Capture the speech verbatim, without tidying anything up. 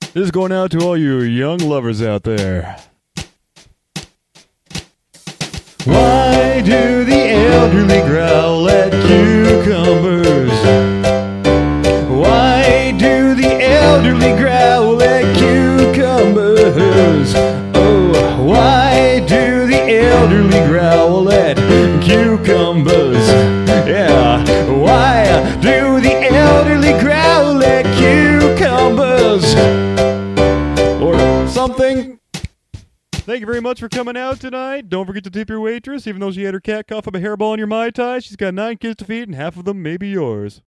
This is going out to all you young lovers out there. Why do the elderly growl at cucumbers? Why do the elderly growl at cucumbers? Oh, why do the elderly growl at cucumbers? Yeah, why do the elderly growl at cucumbers? Or something. Thank you very much for coming out tonight. Don't forget to tip your waitress, even though she had her cat cough up a hairball in your Mai Tai. She's got nine kids to feed, and half of them may be yours.